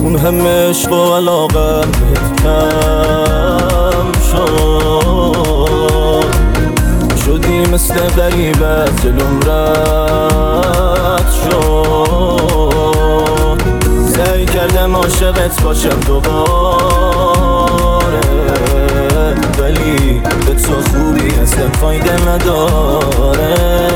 اون همه عشق و علاقم بهت کم شد، شدی مثل غریبت جلوم رد شد. سعی کردم عاشقت باشم دوباره، ولی به تو خوبی اصلا فایده نداره.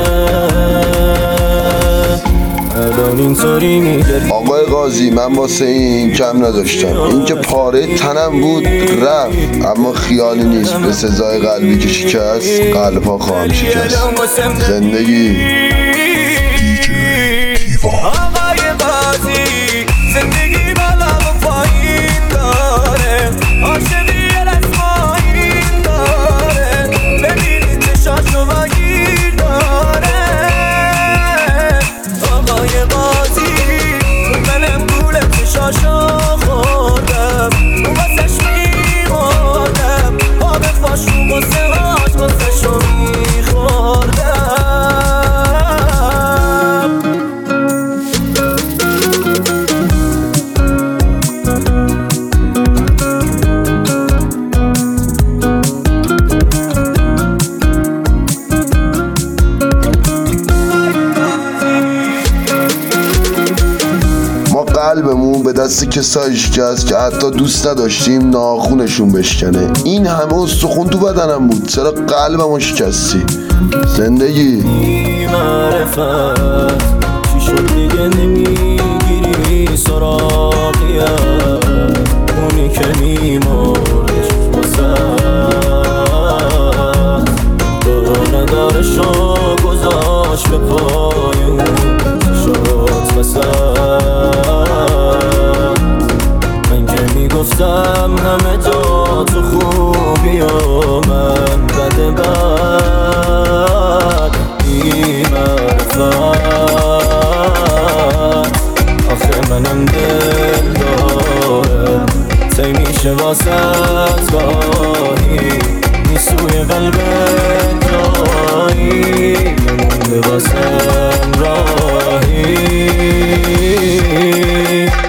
الان اینطوری میگردی. آقای قاضی، من واسه این کم نداشتم. این که پاره تنم بود رفت، اما خیالی نیست به سزای قلبی که شکست قلب ها خواهم شکست. زندگی آقای قاضی، زندگی بالا و پایین داره، عاشقی رسمایی داره، ببینید چشاشو و گیر داره. آقای قاضی، منم گول چشاشو خوردم، واسش میمردم، آب فاشو واسه هاش واسشو میخوردم. قلبمون به دست کسایی شکست که حتی دوست نداشتیم ناخونشون بشکنه. این همه استخون تو بدنم بود، چرا قلبمو شکستی؟ زندگی معرفت چی شد دیگه نمیگیری سراغیم، اونی که میمردش واسد دور ندارشو گذاشت به پایون شد وسد. من که میگفتم همه جا تو خوبی و من بده بد بی معرفت. آخه منم دل دارم تی میشه واسط گاهی، نیسوی قلب جایی نمونده واسم راهی.